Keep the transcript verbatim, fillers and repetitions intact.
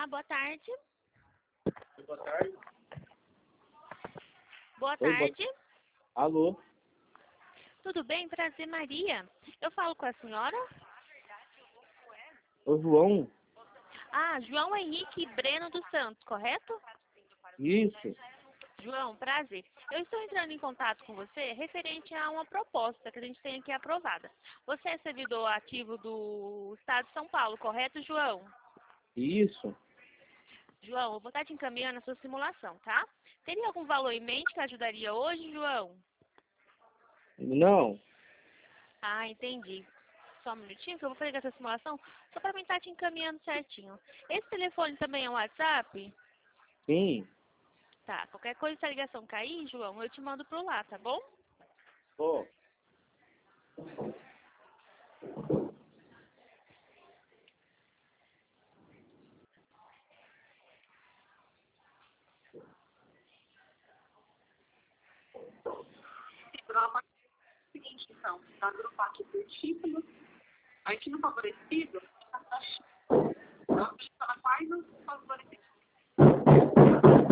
boa tarde. Boa tarde. Boa Oi, tarde. boa... Alô? Tudo bem? Prazer, Maria. Eu falo com a senhora? Ô, João? Ah, João Henrique Breno dos Santos, correto? Isso. João, prazer. Eu estou entrando em contato com você referente a uma proposta que a gente tem aqui aprovada. Você é servidor ativo do Estado de São Paulo, correto, João? Isso. João, eu vou estar te encaminhando a sua simulação, tá? Teria algum valor em mente que ajudaria hoje, João? Não. Ah, entendi. Só um minutinho que eu vou fazer essa simulação só para mim estar te encaminhando certinho. Esse telefone também é um WhatsApp? Sim. Tá, qualquer coisa, se a ligação cair, João, eu te mando pro lá, tá bom? Ó. Seguinte, então, para agrupar aqui por título, artigo favorecido, então, a gente está na quais os favorecidos.